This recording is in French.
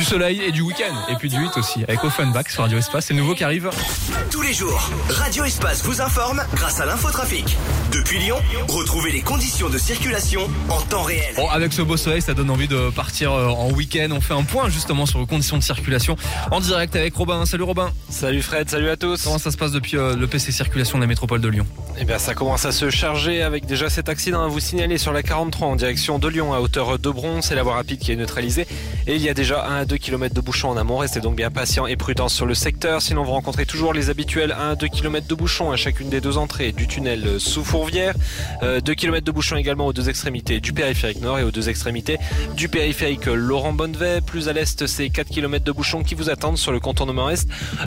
soleil et du week-end. Et puis du 8 aussi, avec Offenbach sur Radio Espace. C'est le nouveau qui arrive. Tous les jours, Radio Espace vous informe grâce à l'infotrafic. Depuis Lyon, retrouvez les conditions de circulation en temps réel. Bon, avec ce beau soleil, ça donne envie de partir en week-end. On fait un point justement sur les conditions de circulation en direct avec Robin. Salut Robin. Salut Fred, salut à tous. Comment ça se passe depuis le PC Circulation de la métropole de Lyon? Eh bien, ça commence à se charger avec déjà cet accident à vous signaler sur la 43 en direction de Lyon à hauteur de Bron. C'est la voie rapide qui est neutralisée et il y a déjà 1 à 2 km de bouchons en amont. Restez donc bien patient et prudent sur le secteur. Sinon, vous rencontrez toujours les habituels 1 à 2 km de bouchons à chacune des deux entrées du tunnel sous Fourvière. 2 km de bouchons également aux deux extrémités du périphérique nord et aux deux extrémités du périphérique Laurent Bonnevet. Plus à l'est, c'est 4 km de bouchons qui vous attendent sur le contournement est